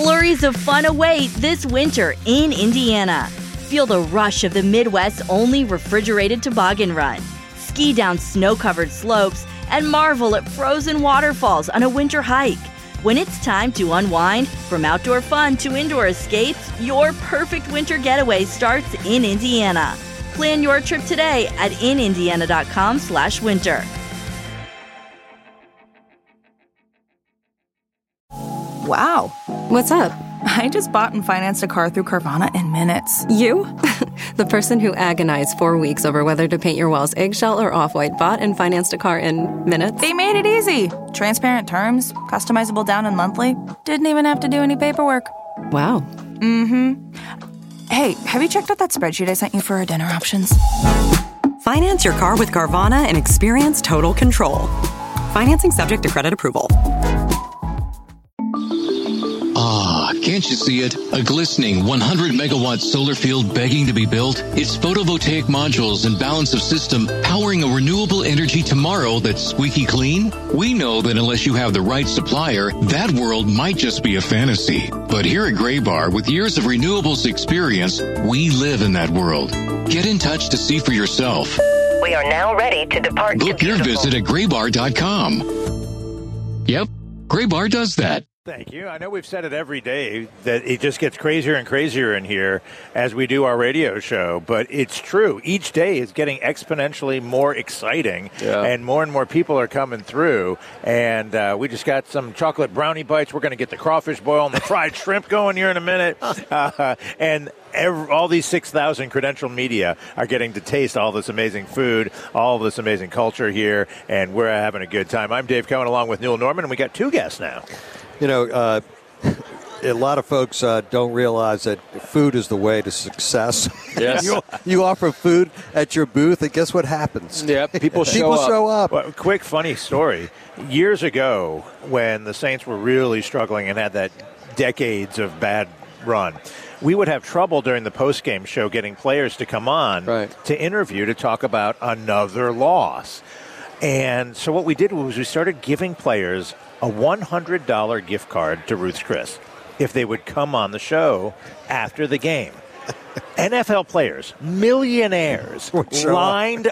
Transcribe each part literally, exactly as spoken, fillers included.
Flurries of fun await this winter in Indiana. Feel the rush of the Midwest's only refrigerated toboggan run. Ski down snow-covered slopes and marvel at frozen waterfalls on a winter hike. When it's time to unwind, from outdoor fun to indoor escapes, your perfect winter getaway starts in Indiana. Plan your trip today at in indiana dot com slash winter. Wow. What's up? I just bought and financed a car through Carvana in minutes. You? The person who agonized four weeks over whether to paint your walls eggshell or off-white bought and financed a car in minutes? They made it easy. Transparent terms, customizable down and monthly. Didn't even have to do any paperwork. Wow. Mm-hmm. Hey, have you checked out that spreadsheet I sent you for our dinner options? Finance your car with Carvana and experience total control. Financing subject to credit approval. Ah, can't you see it? A glistening one hundred megawatt solar field begging to be built? Its photovoltaic modules and balance of system powering a renewable energy tomorrow that's squeaky clean? We know that unless you have the right supplier, that world might just be a fantasy. But here at Graybar, with years of renewables experience, we live in that world. Get in touch to see for yourself. We are now ready to depart. Book your visit at graybar dot com. Yep, Graybar does that. Thank you. I know we've said it every day that it just gets crazier and crazier in here as we do our radio show, but it's true. Each day is getting exponentially more exciting, yeah. and more and more people are coming through, and uh, we just got some chocolate brownie bites. We're going to get the crawfish boil and the fried shrimp going here in a minute, uh, and Every, all these six thousand credential media are getting to taste all this amazing food, all this amazing culture here, and we're having a good time. I'm Dave Cohen along with Neil Norman, and we got two guests now. You know, uh, a lot of folks uh, don't realize that food is the way to success. Yes. you, you offer food at your booth, and guess what happens? Yeah, people show people up. show up. Well, quick, funny story. Years ago, when the Saints were really struggling and had that decades of bad run, we would have trouble during the postgame show getting players to come on right. to interview to talk about another loss. And so what we did was we started giving players a one hundred dollars gift card to Ruth's Chris if they would come on the show after the game. N F L players, millionaires, lined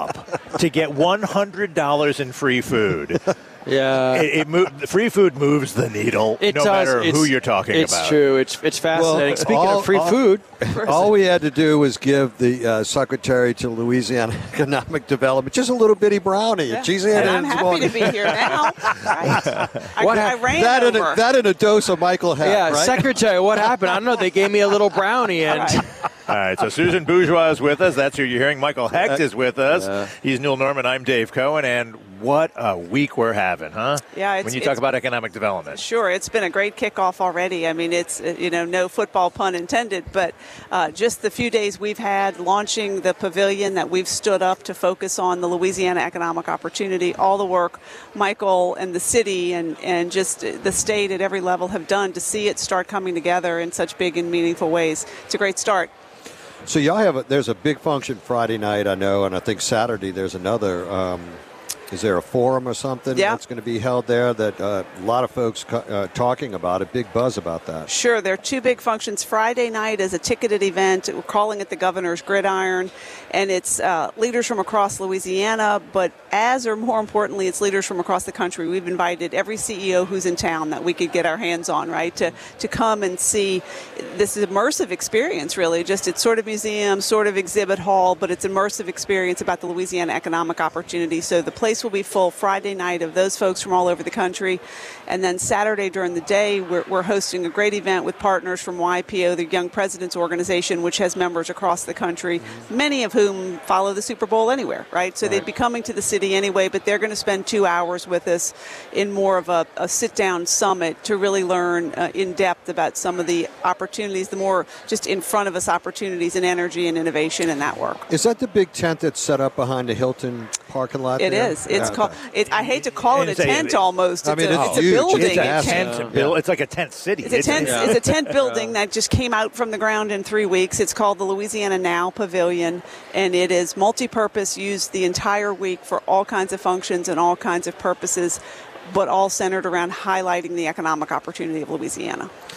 up to get one hundred dollars in free food. Yeah, it, it move, free food moves the needle, it no does. matter it's, who you're talking it's about. It's true. It's it's fascinating. Well, Speaking all, of free all, food, all we had to do was give the uh, secretary to Louisiana Economic Development just a little bitty brownie. Yeah. She's and I'm happy to be here now. Right. I, what I ran that over. In a, that in a dose of Michael Heck, yeah, right? secretary, what happened? I don't know. They gave me a little brownie. and. Right. All right, so Susan Bourgeois is with us. That's who you're hearing. Michael Hecht is with us. Yeah. He's Neil Norman. I'm Dave Cohen. And what a week we're having, huh? Yeah, it's, when you it's, talk about economic development. Sure, it's been a great kickoff already. I mean, it's, you know, no football pun intended, but uh, just the few days we've had launching the pavilion that we've stood up to focus on the Louisiana economic opportunity, all the work Michael and the city and, and just the state at every level have done to see it start coming together in such big and meaningful ways. It's a great start. So y'all have a, there's a big function Friday night, I know, and I think Saturday there's another. Um, is there a forum or something yeah. that's going to be held there that uh, a lot of folks uh, talking about it, big buzz about that? Sure. There are two big functions. Friday night is a ticketed event. We're calling it the Governor's Gridiron, and it's uh, leaders from across Louisiana, but as or more importantly, it's leaders from across the country. We've invited every C E O who's in town that we could get our hands on, right, to, to come and see this immersive experience, really. Just it's sort of museum, sort of exhibit hall, but it's immersive experience about the Louisiana economic opportunity. So the place will be full Friday night of those folks from all over the country. And then Saturday during the day, we're, we're hosting a great event with partners from Y P O, the Young Presidents Organization, which has members across the country, many of whom follow the Super Bowl anywhere, right? So right. they'd be coming to the city anyway, but they're going to spend two hours with us in more of a, a sit-down summit to really learn uh, in depth about some of the opportunities, the more just in front of us opportunities in energy and innovation and that work. Is that the big tent that's set up behind the Hilton parking lot? It there? is. It's yeah, called. It, I hate to call it a tent a, almost. It's, I mean, a, it's, it's a huge. building. It's a It tent came, bill. It's like a tent city. It's a tent. It? It's a tent building that just came out from the ground in three weeks. It's called the Louisiana Now Pavilion, and it is multi-purpose, used the entire week for all kinds of functions and all kinds of purposes, but all centered around highlighting the economic opportunity of Louisiana.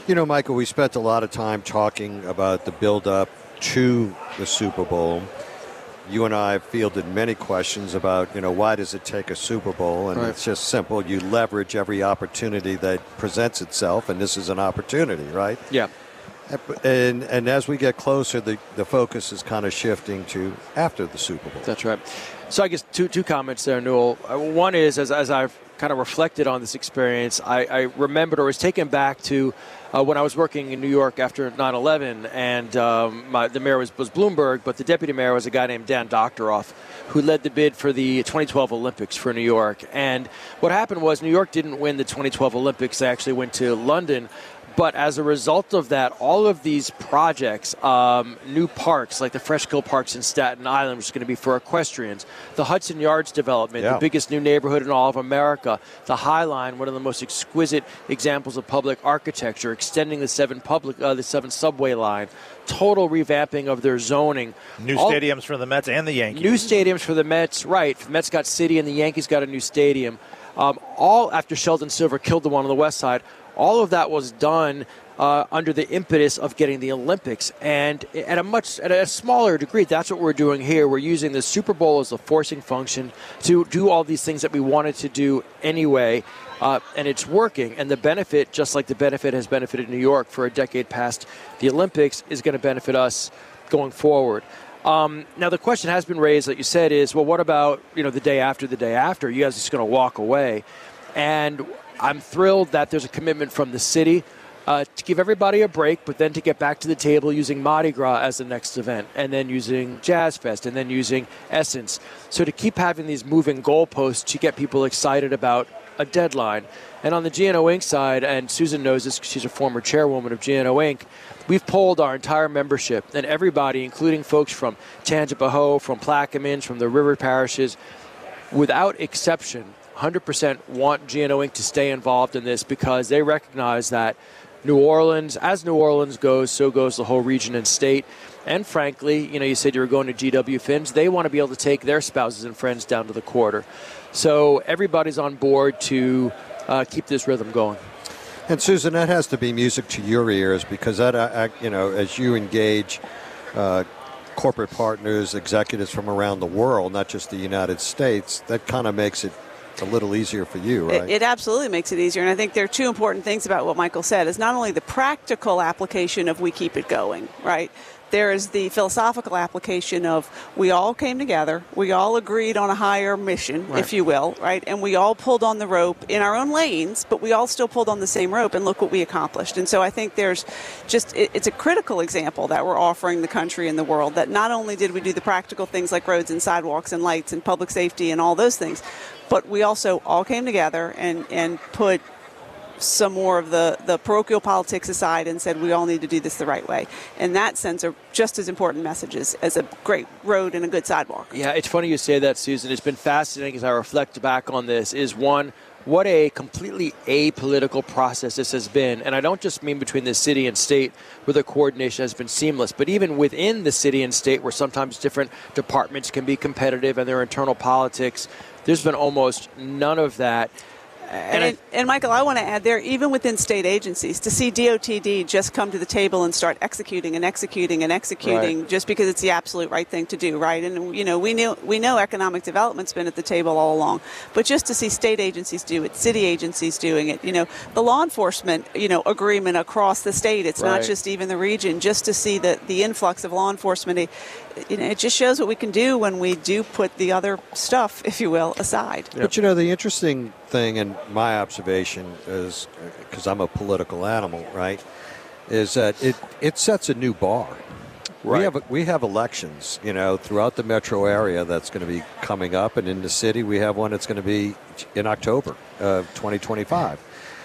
You know, Michael, we spent a lot of time talking about the build-up to the Super Bowl. You and I have fielded many questions about, you know, why does it take a Super Bowl? And right. It's just simple. You leverage every opportunity that presents itself, and this is an opportunity, right? Yeah. And and as we get closer, the, the focus is kind of shifting to after the Super Bowl. That's right. So I guess two two comments there, Newell. One is, as, as I've kind of reflected on this experience, I, I remembered or was taken back to uh, when I was working in New York after nine eleven, and um, my, the mayor was, was Bloomberg, but the deputy mayor was a guy named Dan Doctoroff, who led the bid for the twenty twelve Olympics for New York. And what happened was New York didn't win the twenty twelve Olympics. They actually went to London. But as a result of that, all of these projects, um, new parks like the Freshkill Parks in Staten Island, which is going to be for equestrians, the Hudson Yards development, yeah. the biggest new neighborhood in all of America, the High Line, one of the most exquisite examples of public architecture, extending the seven public, uh, the seven subway line, total revamping of their zoning. New all, stadiums for the Mets and the Yankees. New stadiums for the Mets, right. The Mets got City and the Yankees got a new stadium. Um, all after Sheldon Silver killed the one on the west side. All of that was done uh, under the impetus of getting the Olympics, and at a much at a smaller degree. That's what we're doing here. We're using the Super Bowl as a forcing function to do all these things that we wanted to do anyway, uh, and it's working. And the benefit, just like the benefit has benefited New York for a decade past the Olympics, is going to benefit us going forward. Um, now, the question has been raised, like you said, is, well, what about, you know, the day after the day after? You guys are just going to walk away. And I'm thrilled that there's a commitment from the city uh, to give everybody a break, but then to get back to the table using Mardi Gras as the next event, and then using Jazz Fest, and then using Essence. So to keep having these moving goalposts to get people excited about a deadline. And on the G N O Incorporated side, and Susan knows this because she's a former chairwoman of G N O Incorporated, we've polled our entire membership, and everybody, including folks from Tangipahoa, from Plaquemines, from the river parishes, without exception, one hundred percent want G N O Incorporated to stay involved in this because they recognize that New Orleans, as New Orleans goes, so goes the whole region and state. And frankly, you know, you said you were going to G W Fins. They want to be able to take their spouses and friends down to the quarter. So everybody's on board to uh, keep this rhythm going. And Susan, that has to be music to your ears because that, uh, you know, as you engage uh, corporate partners, executives from around the world, not just the United States, that kind of makes it a little easier for you, right? It, it absolutely makes it easier. And I think there are two important things about what Michael said is not only the practical application of we keep it going, right? There is the philosophical application of we all came together, we all agreed on a higher mission, right, if you will, right? And we all pulled on the rope in our own lanes, but we all still pulled on the same rope, and look what we accomplished. And so I think there's just, it, it's a critical example that we're offering the country and the world, that not only did we do the practical things like roads and sidewalks and lights and public safety and all those things, but we also all came together and, and put some more of the, the parochial politics aside and said we all need to do this the right way. And that sends are just as important messages as a great road and a good sidewalk. Yeah, it's funny you say that, Susan. It's been fascinating as I reflect back on this, is one, what a completely apolitical process this has been. And I don't just mean between the city and state where the coordination has been seamless, but even within the city and state where sometimes different departments can be competitive and their internal politics. There's been almost none of that. And, and, and, Michael, I want to add there, even within state agencies, to see D O T D just come to the table and start executing and executing and executing right, just because it's the absolute right thing to do, right? And, you know, we know, we know economic development's been at the table all along, but just to see state agencies do it, city agencies doing it, you know, the law enforcement, you know, agreement across the state, it's right, not just even the region, just to see the, the influx of law enforcement, it, you know, it just shows what we can do when we do put the other stuff, if you will, aside. But, you know, the interesting thing, and my observation is, because I'm a political animal, right, is that it, it sets a new bar. Right. We have we have elections, you know, throughout the metro area that's going to be coming up, and in the city we have one that's going to be in October of twenty twenty-five.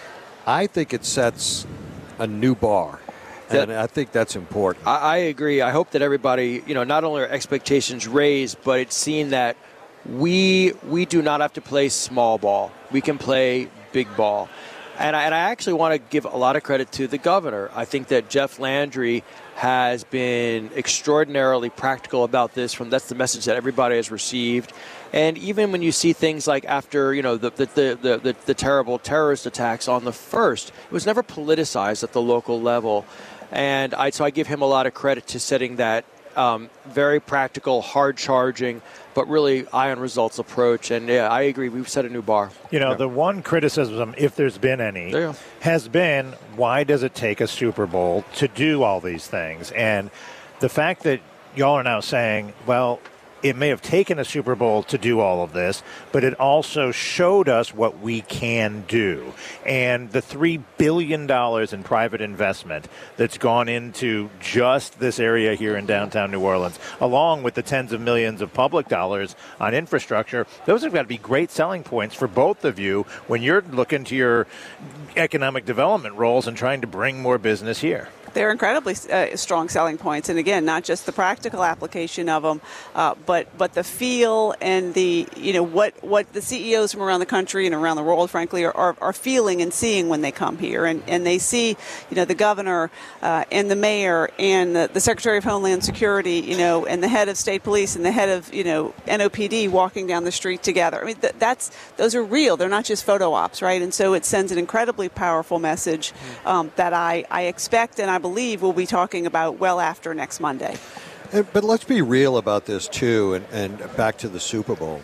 I think it sets a new bar. And I think that's important. I, I agree. I hope that everybody, you know, not only are expectations raised, but it's seen that we we do not have to play small ball. We can play big ball. And I, and I actually want to give a lot of credit to the governor. I think that Jeff Landry has been extraordinarily practical about this. From that's the message that everybody has received. And even when you see things like after, you know, the the, the, the, the the terrible terrorist attacks on the first, it was never politicized at the local level. And I, so I give him a lot of credit to setting that um, very practical, hard-charging, but really eye-on-results approach. And, yeah, I agree. We've set a new bar. You know, yeah. the one criticism, if there's been any, yeah. has been, why does it take a Super Bowl to do all these things? And the fact that y'all are now saying, well, it may have taken a Super Bowl to do all of this, but it also showed us what we can do. And the three billion dollars in private investment that's gone into just this area here in downtown New Orleans, along with the tens of millions of public dollars on infrastructure, those have got to be great selling points for both of you when you're looking to your economic development roles and trying to bring more business here. They're incredibly uh, strong selling points, and again, not just the practical application of them, uh, but but the feel and the you know what, what the C E Os from around the country and around the world, frankly, are, are, are feeling and seeing when they come here, and, and they see you know the governor uh, and the mayor and the, the Secretary of Homeland Security, you know, and the head of state police and the head of you know N O P D walking down the street together. I mean, th- that's those are real. They're not just photo ops, right? And so it sends an incredibly powerful message um, that I, I expect and I believe we'll be talking about well after next Monday. But let's be real about this, too, and, and back to the Super Bowl.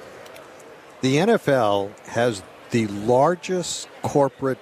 The N F L has the largest corporate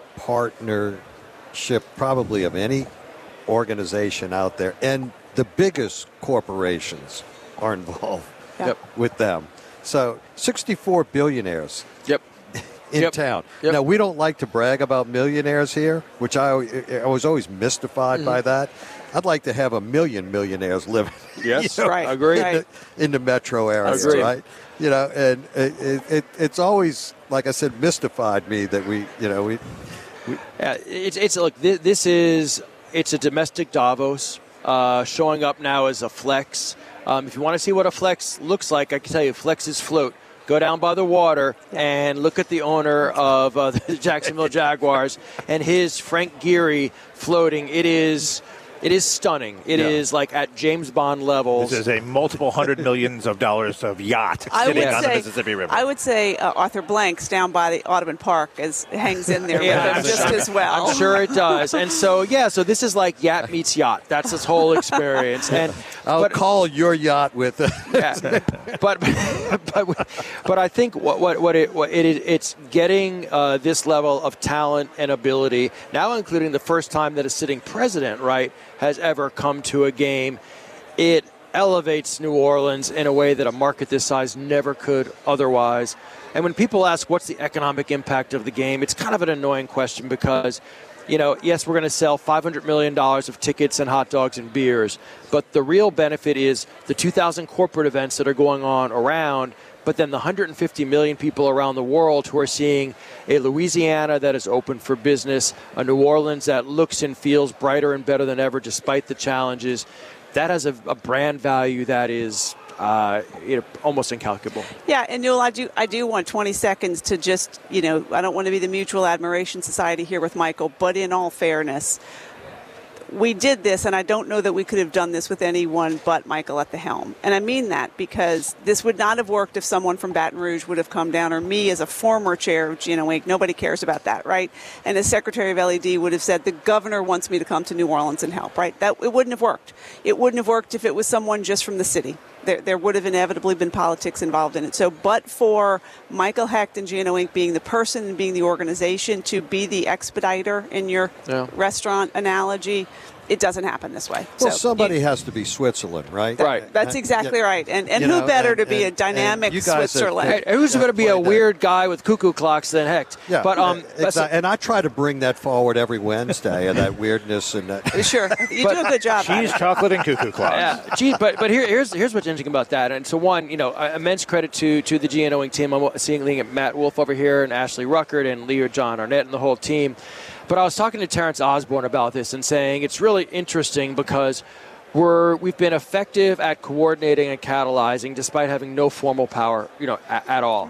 partnership probably of any organization out there, and the biggest corporations are involved yep. with them. So sixty-four billionaires. Yep. in yep. town. Yep. Now, we don't like to brag about millionaires here, which I, I was always mystified mm. by that. I'd like to have a million millionaires living yes, you know, right. Agree. in, the, in the metro area, Agree. right? You know, and it, it, it's always, like I said, mystified me that we, you know, we. we yeah, it's, it's look, this is, it's a domestic Davos uh, showing up now as a flex. Um, if you want to see what a flex looks like, I can tell you flexes float. Go down by the water and look at the owner of uh, the Jacksonville Jaguars and his Frank Geary floating. It is it is stunning. It yeah. is like at James Bond levels. This is a multiple hundred millions of dollars of yacht I sitting would on say, the Mississippi River. I would say uh, Arthur Blanks down by the Audubon Park as hangs in there yeah, with him just as well. I'm sure it does. And so, yeah, so this is like yacht meets yacht. That's this whole experience. And I'll but, call your yacht with it. yeah, but, but but I think what what what it what it is, it's getting uh, this level of talent and ability now, including the first time that a sitting president, right, has ever come to a game. It elevates New Orleans in a way that a market this size never could otherwise. And when people ask what's the economic impact of the game, it's kind of an annoying question because, you know, yes, we're going to sell five hundred million dollars of tickets and hot dogs and beers, but the real benefit is the two thousand corporate events that are going on around, but then the one hundred fifty million people around the world who are seeing a Louisiana that is open for business, a New Orleans that looks and feels brighter and better than ever despite the challenges. That has a, a brand value that is uh, you know, almost incalculable. Yeah, and Newell, I do, I do want twenty seconds to just, you know, I don't want to be the Mutual Admiration Society here with Michael, but in all fairness, we did this, and I don't know that we could have done this with anyone but Michael at the helm. And I mean that because this would not have worked if someone from Baton Rouge would have come down, or me as a former chair of G N O Inc. Nobody cares about that, right? And as Secretary of L E D would have said, the governor wants me to come to New Orleans and help, right? That it wouldn't have worked. It wouldn't have worked if it was someone just from the city. There, there would have inevitably been politics involved in it. So, but for Michael Hecht and G N O Inc. being the person and being the organization to be the expediter in your yeah. restaurant analogy, it doesn't happen this way. Well, so somebody you, has to be Switzerland, right? That, right. That's exactly yeah. right. And and you who know, better and, to be and, a dynamic you guys Switzerland? have, Hey, who's going to be a weird guy with cuckoo clocks than Hecht? Yeah, but um, exactly. And I try to bring that forward every Wednesday, and that weirdness and that. Sure, you but, do a good job. Cheese, chocolate, and cuckoo clocks. Yeah, gee, but but here, here's here's what's interesting about that. And so one, you know, immense credit to to the G N O Inc. team. I'm seeing Matt Wolf over here and Ashley Ruckert and Leo John Arnett and the whole team. But I was talking to Terrence Osborne about this and saying it's really interesting because we're we've been effective at coordinating and catalyzing despite having no formal power, you know, at, at all.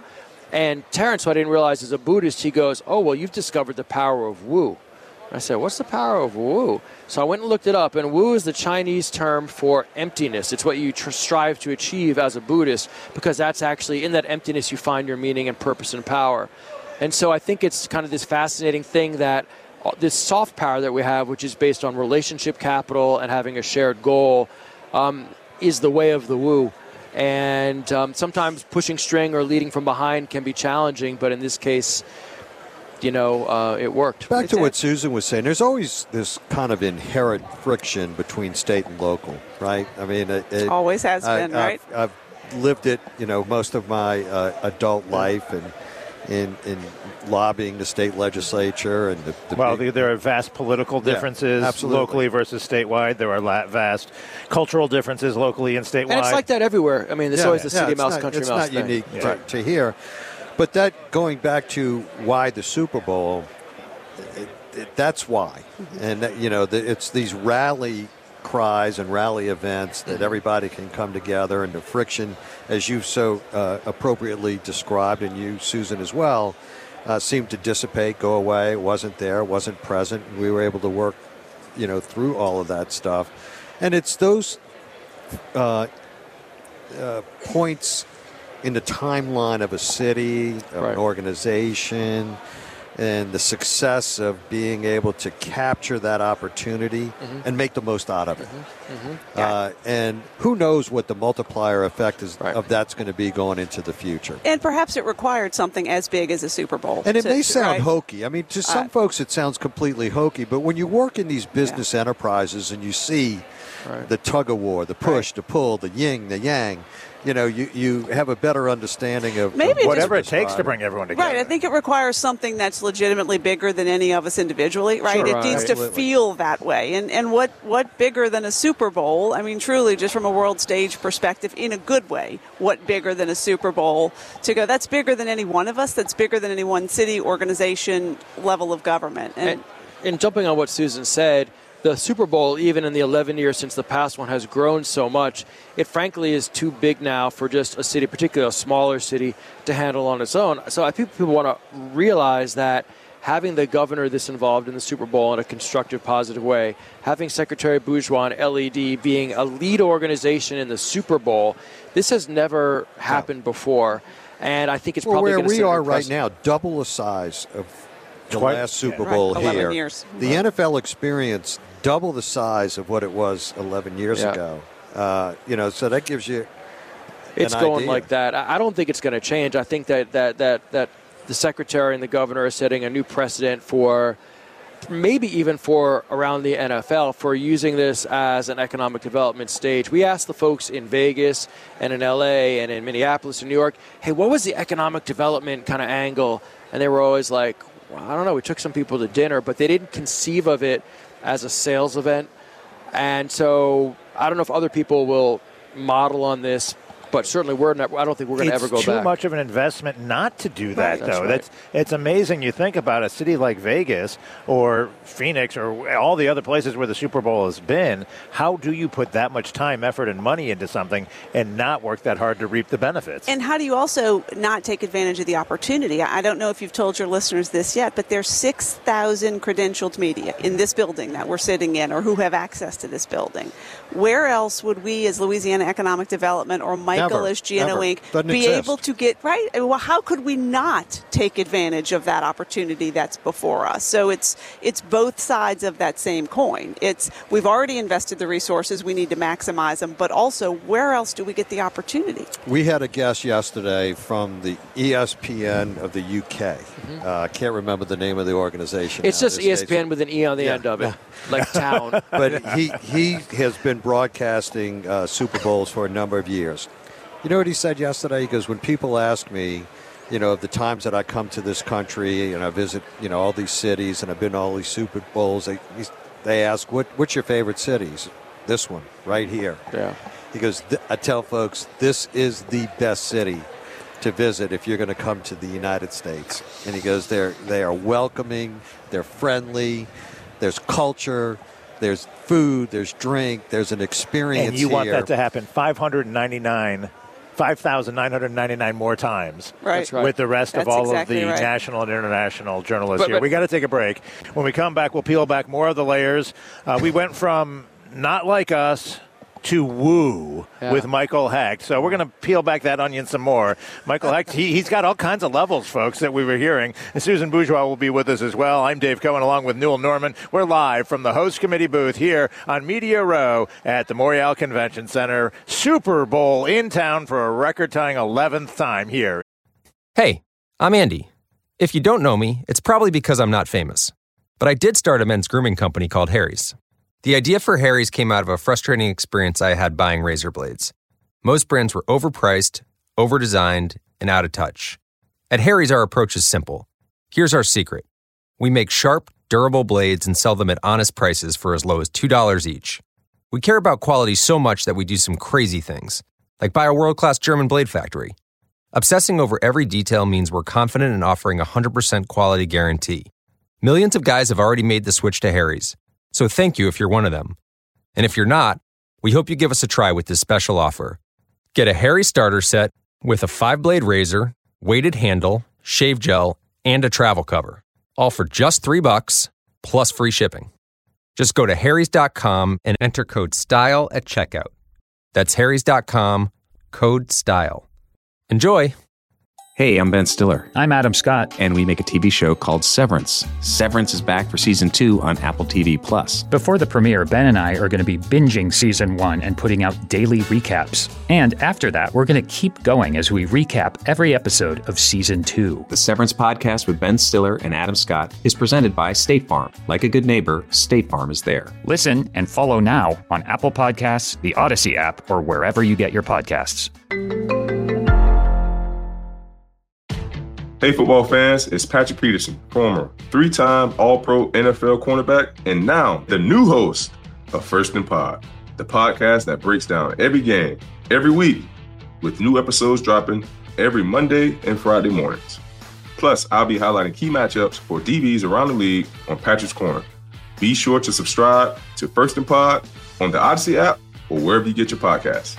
And Terrence, who I didn't realize is a Buddhist, he goes, oh, well, you've discovered the power of Wu. I said, what's the power of Wu? So I went and looked it up, and Wu is the Chinese term for emptiness. It's what you tr- strive to achieve as a Buddhist, because that's actually in that emptiness you find your meaning and purpose and power. And so I think it's kind of this fascinating thing that this soft power that we have, which is based on relationship capital and having a shared goal, um, is the way of the Wu. And um, sometimes pushing string or leading from behind can be challenging, but in this case, you know, uh, it worked. Back to what Susan was saying, there's always this kind of inherent friction between state and local, right? I mean, it, it always has I, been, right? I've, I've lived it, you know, most of my uh, adult life, and in in lobbying the state legislature and the, the well, big, there are vast political differences yeah, locally versus statewide. There are vast cultural differences locally and statewide. And it's like that everywhere. I mean, it's yeah, always the yeah, city mouse, not, country it's mouse It's not thing. unique yeah. to, Right. to here. But that, going back to why the Super Bowl, it, it, that's why. Mm-hmm. And, that, you know, the, it's these rally cries and rally events that everybody can come together, and the friction, as you've so uh, appropriately described, and you, Susan, as well, uh, seemed to dissipate, go away, wasn't there, wasn't present. We were able to work, you know, through all of that stuff. And it's those uh, uh, points in the timeline of a city, of right. an organization, and the success of being able to capture that opportunity mm-hmm. and make the most out of it. Mm-hmm. Mm-hmm. Uh, and who knows what the multiplier effect is right. of that's going to be going into the future. And perhaps it required something as big as a Super Bowl. And it to, may sound right? hokey. I mean, to some uh, folks it sounds completely hokey, but when you work in these business yeah. enterprises and you see right. the tug of war, the push, right. the pull, the yin, the yang, you know, you, you have a better understanding of, Maybe of whatever it just, takes to bring everyone together. Right. I think it requires something that's legitimately bigger than any of us individually, right? Sure, it right. needs to Absolutely. feel that way. And and what, what bigger than a Super Bowl? I mean, truly, just from a world stage perspective, in a good way, what bigger than a Super Bowl to go, that's bigger than any one of us, that's bigger than any one city, organization, level of government. And, and, and jumping on what Susan said, the Super Bowl, even in the eleven years since the past one, has grown so much. It frankly is too big now for just a city, particularly a smaller city, to handle on its own. So I think people want to realize that having the governor this involved in the Super Bowl in a constructive, positive way, having Secretary Bourgeois and L E D being a lead organization in the Super Bowl, this has never happened no. before. And I think it's well, probably where going to we are right now, double the size of the Twice, last Super yeah, Bowl right. here. Years. The right. N F L experience double the size of what it was eleven years yeah. ago. Uh, you know, so that gives you It's an going idea. like that. I don't think it's going to change. I think that, that, that, that the secretary and the governor are setting a new precedent for maybe even for around the N F L for using this as an economic development stage. We asked the folks in Vegas and in L A and in Minneapolis and New York, hey, what was the economic development kind of angle? And they were always like, well, I don't know, we took some people to dinner, but they didn't conceive of it as a sales event. And so I don't know if other people will model on this, but certainly we're not, I don't think we're going to ever go It's too back. much of an investment not to do that, Right, that's though. right. That's it's amazing. You think about a city like Vegas or Phoenix or all the other places where the Super Bowl has been. How do you put that much time, effort, and money into something and not work that hard to reap the benefits? And how do you also not take advantage of the opportunity? I don't know if you've told your listeners this yet, but there's six thousand credentialed media in this building that we're sitting in or who have access to this building. Where else would we as Louisiana Economic Development or Michael Never, as G N O never. Incorporated Doesn't be exist. able to get, right? Well, how could we not take advantage of that opportunity that's before us? So it's it's both sides of that same coin. It's we've already invested the resources, we need to maximize them, but also where else do we get the opportunity? We had a guest yesterday from the E S P N of the U K. Mm-hmm. uh, I can't remember the name of the organization. It's now. just This E S P N station. with an E on the Yeah. end of it, like town. But he, he has been broadcasting uh, Super Bowls for a number of years. You know what he said yesterday? He goes, when people ask me, you know, the times that I come to this country and I visit, you know, all these cities and I've been to all these Super Bowls, they, they ask, what, what's your favorite cities? This one, right here. Yeah. He goes, I tell folks, this is the best city to visit if you're going to come to the United States. And he goes, they're, they are welcoming, they're friendly, there's culture, there's food, there's drink, there's an experience and you here. want that to happen. five hundred ninety-nine five thousand nine hundred ninety-nine more times. Right. That's right. With the rest That's of all exactly of the right. national and international journalists But- here. but- we got to take a break. When we come back, we'll peel back more of the layers. Uh, we went from not like us to woo Yeah. with Michael Hecht. So we're going to peel back that onion some more. Michael Hecht, he, he's got all kinds of levels, folks, that we were hearing. And Susan Bourgeois will be with us as well. I'm Dave Cohen along with Newell Norman. We're live from the host committee booth here on Media Row at the Morial Convention Center. Super Bowl in town for a record-tying eleventh time here. Hey, I'm Andy. If you don't know me, it's probably because I'm not famous. But I did start a men's grooming company called Harry's. The idea for Harry's came out of a frustrating experience I had buying razor blades. Most brands were overpriced, overdesigned, and out of touch. At Harry's, our approach is simple. Here's our secret. We make sharp, durable blades and sell them at honest prices for as low as two dollars each. We care about quality so much that we do some crazy things, like buy a world-class German blade factory. Obsessing over every detail means we're confident in offering a one hundred percent quality guarantee. Millions of guys have already made the switch to Harry's. So thank you if you're one of them. And if you're not, we hope you give us a try with this special offer. Get a Harry starter set with a five-blade razor, weighted handle, shave gel, and a travel cover. All for just three bucks, plus free shipping. Just go to harrys dot com and enter code STYLE at checkout. That's harrys dot com, code STYLE. Enjoy! Hey, I'm Ben Stiller. I'm Adam Scott. And we make a T V show called Severance. Severance is back for season two on Apple T V Plus. Before the premiere, Ben and I are going to be binging season one and putting out daily recaps. And after that, we're going to keep going as we recap every episode of season two. The Severance podcast with Ben Stiller and Adam Scott is presented by State Farm. Like a good neighbor, State Farm is there. Listen and follow now on Apple Podcasts, the Odyssey app, or wherever you get your podcasts. Hey football fans, it's Patrick Peterson, former three-time All-Pro N F L cornerback, and now the new host of First and Pod, the podcast that breaks down every game, every week, with new episodes dropping every Monday and Friday mornings. Plus, I'll be highlighting key matchups for D Bs around the league on Patrick's Corner. Be sure to subscribe to First and Pod on the Odyssey app or wherever you get your podcasts.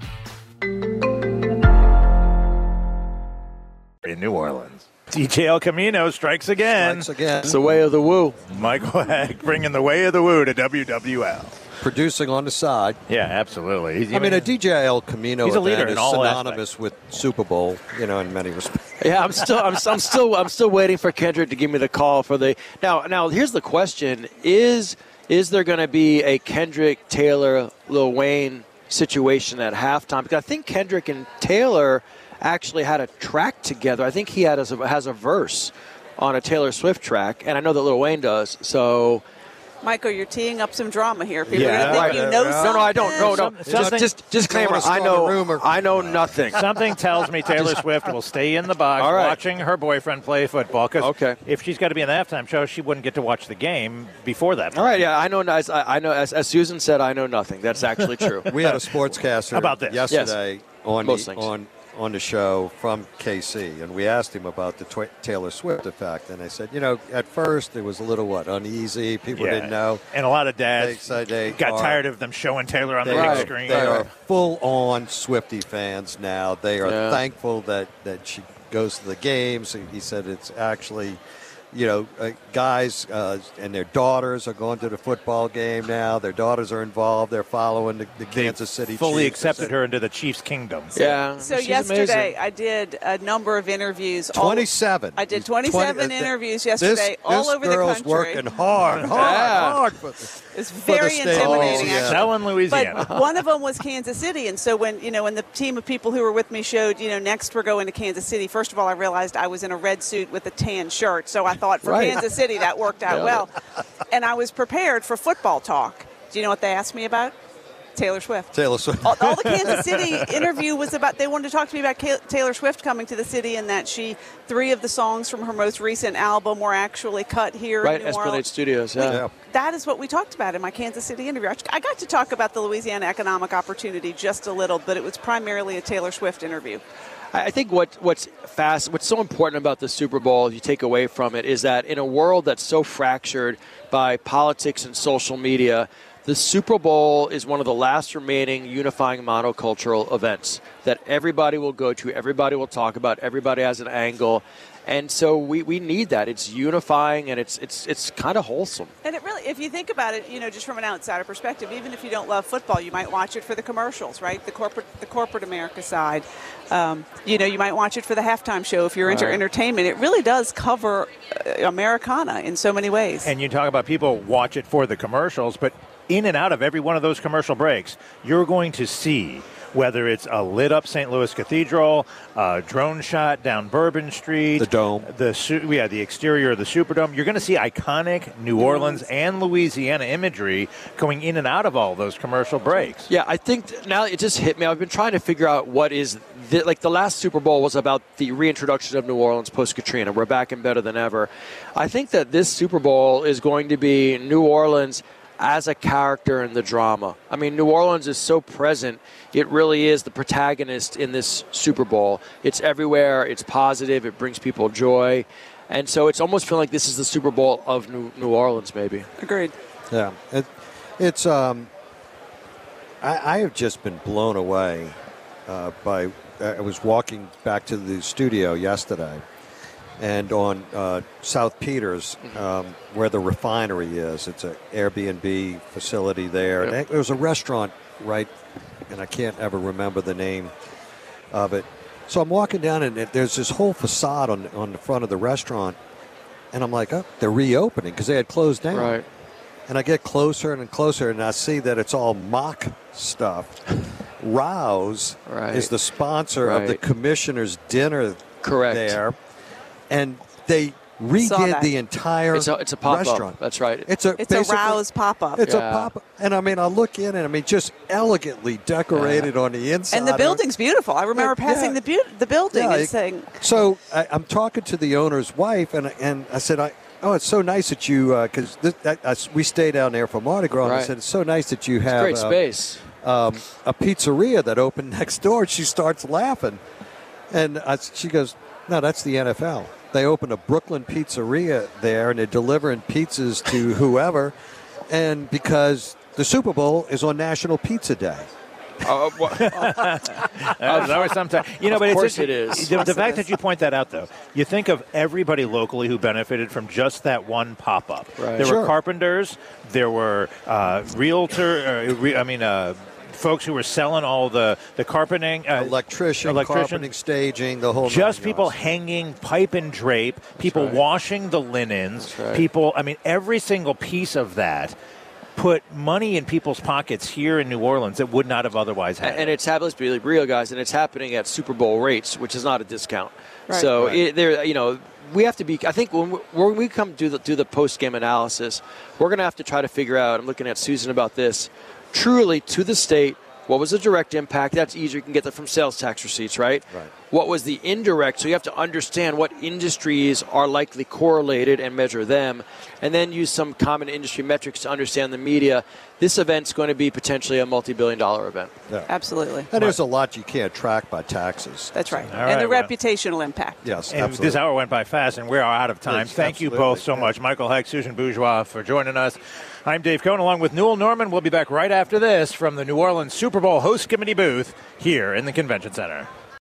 In New Orleans. D J El Camino strikes again. Strikes again. It's the way of the woo. Michael Hecht bringing the way of the woo to W W L. Producing on the side. Yeah, absolutely. He's, I mean, a D J El Camino he's a leader event in is all synonymous aspects. with Super Bowl, you know, in many respects. Yeah, I'm still, I'm, I'm still, I'm still waiting for Kendrick to give me the call for the. Now, now here's the question: Is is there going to be a Kendrick, Taylor, Lil Wayne situation at halftime? Because I think Kendrick and Taylor actually had a track together. I think he had a, has a verse on a Taylor Swift track, and I know that Lil Wayne does. So, Michael, you're teeing up some drama here. People Yeah. are going to think you know No, something. no, I don't. No, no. Some- Just, something- just, disclaimer. Don't wanna I start a know. rumor. I know nothing. Something tells me Taylor Swift will stay in the box All right. watching her boyfriend play football. Because Okay. if she's got to be in the halftime show, she wouldn't get to watch the game before that. All right. Yeah, I know. As I I know, as, as Susan said, I know nothing. That's actually true. We had a sportscaster About this? yesterday on Most the, things. on on the show from K C, and we asked him about the tw- Taylor Swift effect, and they said, you know, at first it was a little what uneasy, people Yeah. didn't know. And a lot of They dads said they got are- tired of them showing Taylor on the They, big are, screen. they are full-on Swiftie fans now. They are Yeah. thankful that, that she goes to the games. He said it's actually, you know, uh, guys uh, and their daughters are going to the football game now. Their daughters are involved. They're following the, the Kansas City fully Chiefs. accepted her into the Chiefs' kingdom. Yeah. So she's yesterday amazing. I did a number of interviews. all- twenty-seven. I did twenty-seven twenty interviews This, yesterday all this over the girl's country. working hard, hard, Yeah. hard. For, It's for the very state of intimidating, Louisiana. actually. Selling Louisiana. But one of them was Kansas City, and so when you know when the team of people who were with me showed, you know, next we're going to Kansas City. First of all, I realized I was in a red suit with a tan shirt, so I thought for Right. Kansas City that worked out Yeah. well. And I was prepared for football talk. Do you know what they asked me about? Taylor Swift. Taylor Swift. All, all the Kansas City interview was about, they wanted to talk to me about Ka- Taylor Swift coming to the city and that she, three of the songs from her most recent album were actually cut here Right, in New Esplanade Orleans. Studios. Yeah. Yeah. That is what we talked about in my Kansas City interview. I got to talk about the Louisiana economic opportunity just a little, but it was primarily a Taylor Swift interview. I think what what's fast, what's so important about the Super Bowl, you take away from it, is that in a world that's so fractured by politics and social media, the Super Bowl is one of the last remaining unifying monocultural events that everybody will go to, everybody will talk about, everybody has an angle. And so we, we need that. It's unifying, and it's it's it's kind of wholesome. And it really, if you think about it, you know, just from an outsider perspective, even if you don't love football, you might watch it for the commercials, right? The corporate the corporate America side. Um, you know, you might watch it for the halftime show if you're into Right. entertainment. It really does cover uh, Americana in so many ways. And you talk about people watch it for the commercials, but in and out of every one of those commercial breaks, you're going to see whether it's a lit-up Saint Louis Cathedral, a drone shot down Bourbon Street, The Dome, the su- yeah, the exterior of the Superdome. You're going to see iconic New Orleans and Louisiana imagery going in and out of all those commercial breaks. Yeah, I think th- now it just hit me. I've been trying to figure out what is the, like the last Super Bowl was about the reintroduction of New Orleans post-Katrina. We're back and better than ever. I think that this Super Bowl is going to be New Orleans as a character in the drama. I mean, New Orleans is so present. It really is the protagonist in this Super Bowl. It's everywhere. It's positive. It brings people joy. And so it's almost feeling like this is the Super Bowl of New, New Orleans, maybe. Agreed. Yeah. It, it's, um, I, I have just been blown away uh, by, I was walking back to the studio yesterday, and on uh, South Peters, um, where the refinery is, it's an Airbnb facility there. Yep. And there was a restaurant right, and I can't ever remember the name of it. So I'm walking down, and there's this whole facade on on the front of the restaurant, and I'm like, oh, they're reopening because they had closed down. Right. And I get closer and closer, and I see that it's all mock stuff. Rouse Right. is the sponsor of the Right. commissioner's dinner Correct. there. And they Saw redid that. the entire It's a, it's a pop-up. restaurant. That's right. It's a It's a basically- Rouse pop-up. It's Yeah. a pop, and I mean, I look in, and I mean, just elegantly decorated on the inside. And the building's beautiful. I remember Yeah. passing the bu- the building Yeah, and it- saying, So I, I'm talking to the owner's wife, and and I said, I, "Oh, it's so nice that you because we stay down there for Mardi Gras." And I Right. said, "It's so nice that you have Great uh, space. um, a pizzeria that opened next door." She starts laughing, and I, she goes, "No, that's the N F L. They opened a Brooklyn pizzeria there, and they're delivering pizzas to whoever, and because the Super Bowl is on National Pizza Day." Uh, wha- There's always sometimes, you know, Of but course it's, it is. The, Of the course it fact is. that you point that out, though, you think of everybody locally who benefited from just that one pop-up. Right. There Sure. were carpenters, there were uh, realtor, uh, re, I mean, uh, folks who were selling all the the carpeting, uh, Electrician, electrician, carpeting, staging, the whole just nine people yards. hanging pipe and drape, people right. washing the linens, right. people. I mean, every single piece of that put money in people's pockets here in New Orleans that would not have otherwise had. And it's happening, let's be real, guys, and it's happening at Super Bowl rates, which is not a discount. Right. So Right. It, there, you know, we have to be. I think when we, when we come do the do the post game analysis, we're going to have to try to figure out. I'm looking at Susan about this. Truly, to the state, what was the direct impact? That's easier. You can get that from sales tax receipts, right? Right. What was the indirect? So you have to understand what industries are likely correlated and measure them, and then use some common industry metrics to understand the media. This event's going to be potentially a multi-billion dollar event. Yeah. absolutely. And there's a lot you can't track by taxes. That's right. All and right, the well. reputational impact. Yes, And absolutely. this hour went by fast, and we're out of time. Yes, Thank you absolutely. both so Yeah. much. Michael Heck, Susan Bourgeois, for joining us. I'm Dave Cohn, along with Newell Norman. We'll be back right after this from the New Orleans Super Bowl host committee booth here in the Convention Center.